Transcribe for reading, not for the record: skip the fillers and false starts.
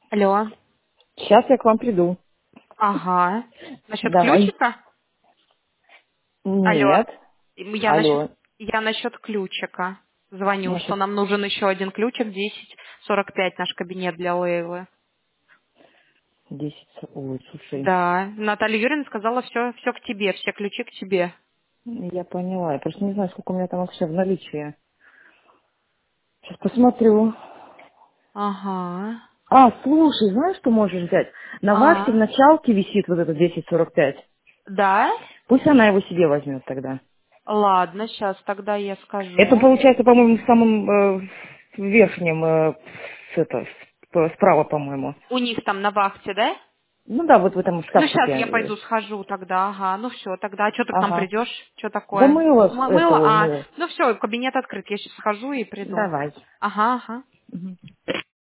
Алло. Сейчас я к вам приду. Ага. Насчет Давай. ключика? Алло. Нет. Я насчет, Алло. я насчет ключика. Звоню, что Значит, нам нужен еще один ключик, 10:45 наш кабинет для Лейлы. 10. Ой, слушай. Да. Наталья Юрьевна сказала, все к тебе, все ключи к тебе. Я поняла. Я просто не знаю, сколько у меня там вообще в наличии. Сейчас посмотрю. Ага. Слушай, знаешь, что можешь взять? На вахте в началке висит вот это 10:45. Да? Пусть она его себе возьмет тогда. Ладно, сейчас тогда я Это скажу. получается, по-моему, в самом верхнем, справа, по-моему. У них там на вахте, да? Ну да, вот в этом Ну, сейчас я шкафчике. пойду схожу тогда, ага. Ну все, тогда. А что ты к нам Ага. придешь? Что Да такое? мыло, это, Мыло? ой, мыло. Ну все, кабинет открыт. Я сейчас схожу и приду. Давай. Ага, ага. Мгм.